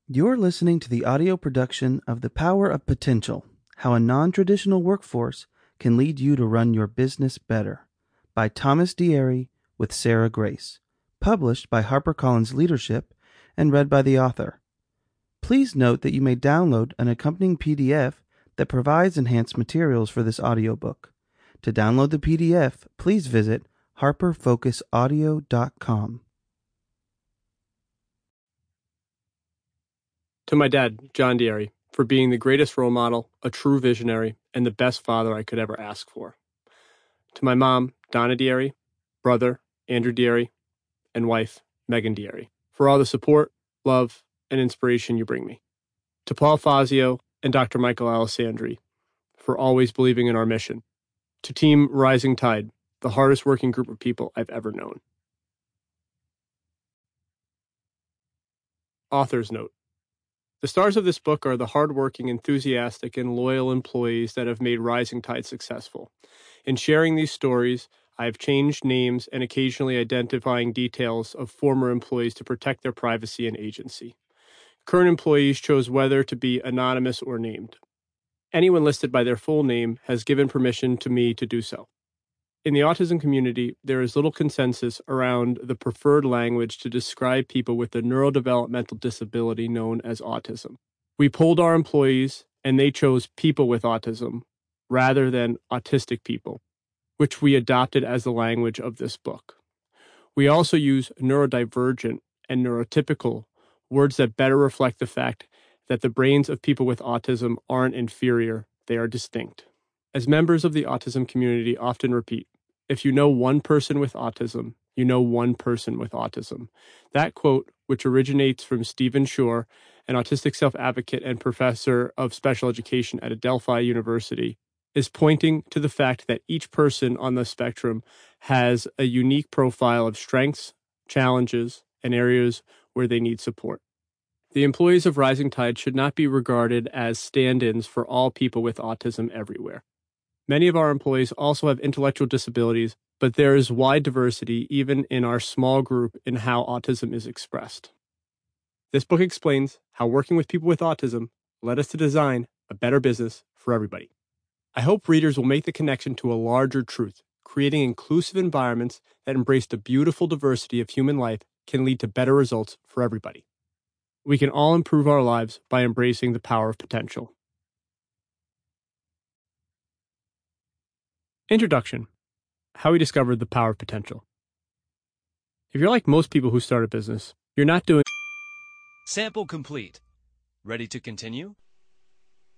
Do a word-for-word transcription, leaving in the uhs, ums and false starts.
You're listening to the audio production of The Power of Potential, How a Non-Traditional Workforce Can Lead You to Run Your Business Better, by Thomas Deary with Sarah Grace, published by HarperCollins Leadership and read by the author. Please note that you may download an accompanying P D F that provides enhanced materials for this audiobook. To download the P D F, please visit harper focus audio dot com. To my dad, John Deary, for being the greatest role model, a true visionary, and the best father I could ever ask for. To my mom, Donna Deary, brother, Andrew Deary, and wife, Megan Deary, for all the support, love, and inspiration you bring me. To Paul Fazio and Doctor Michael Alessandri, for always believing in our mission. To Team Rising Tide, the hardest working group of people I've ever known. Author's note. The stars of this book are the hardworking, enthusiastic, and loyal employees that have made Rising Tide successful. In sharing these stories, I have changed names and occasionally identifying details of former employees to protect their privacy and agency. Current employees chose whether to be anonymous or named. Anyone listed by their full name has given permission to me to do so. In the autism community, there is little consensus around the preferred language to describe people with a neurodevelopmental disability known as autism. We polled our employees, and they chose people with autism rather than autistic people, which we adopted as the language of this book. We also use neurodivergent and neurotypical, words that better reflect the fact that the brains of people with autism aren't inferior, they are distinct. As members of the autism community often repeat, if you know one person with autism, you know one person with autism. That quote, which originates from Stephen Shore, an autistic self-advocate and professor of special education at Adelphi University, is pointing to the fact that each person on the spectrum has a unique profile of strengths, challenges, and areas where they need support. The employees of Rising Tide should not be regarded as stand-ins for all people with autism everywhere. Many of our employees also have intellectual disabilities, but there is wide diversity even in our small group in how autism is expressed. This book explains how working with people with autism led us to design a better business for everybody. I hope readers will make the connection to a larger truth. Creating inclusive environments that embrace the beautiful diversity of human life can lead to better results for everybody. We can all improve our lives by embracing the power of potential. Introduction. How we discovered the power of potential. If you're like most people who start a business, you're not doing... Sample complete. Ready to continue?